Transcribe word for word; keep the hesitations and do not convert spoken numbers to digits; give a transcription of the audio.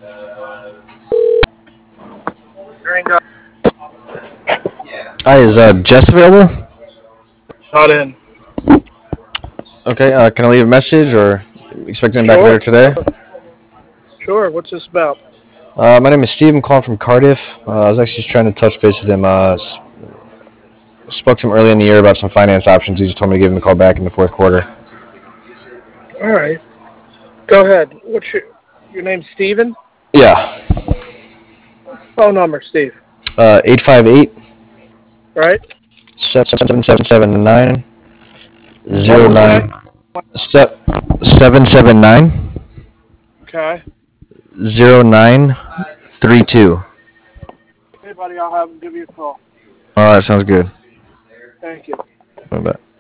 Ringo. Hi, is uh, Jess available? Not in. Okay, uh, can I leave a message or expecting him back later Sure. today? Sure. What's this about? Uh, my name is Steve. I'm calling from Cardiff. Uh, I was actually just trying to touch base with him. Uh, s- spoke to him early in the year about some finance options. He just told me to give him a call back in the fourth quarter. All right. Go ahead. What's your your name? Steven? Yeah, Phone number, Steve. uh, eight five eight, Right? seven seven seven nine What zero was your name? nine seven seven nine Okay. zero nine three two. Hey, buddy. I'll have him give you a call. All right, sounds good. Thank you. Bye bye.